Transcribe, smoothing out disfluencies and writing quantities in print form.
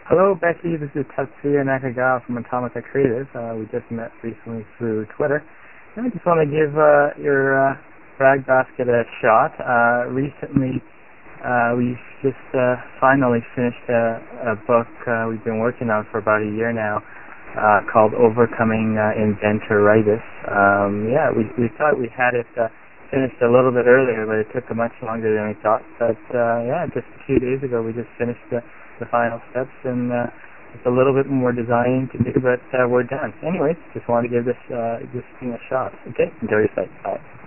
Hello, Becky. This is Tatsuya Nakagawa from Automata Creative. We just met recently through Twitter. And I just want to give your Brag Basket a shot. Recently, we've just finally finished a book we've been working on for about a year now called Overcoming Inventoritis. We thought we had it finished a little bit earlier, but it took much longer than we thought. But just a few days ago, we just finished the final steps, and it's a little bit more designing to do, but we're done. Anyways, just wanted to give this thing a shot. Okay, enjoy your site. Bye.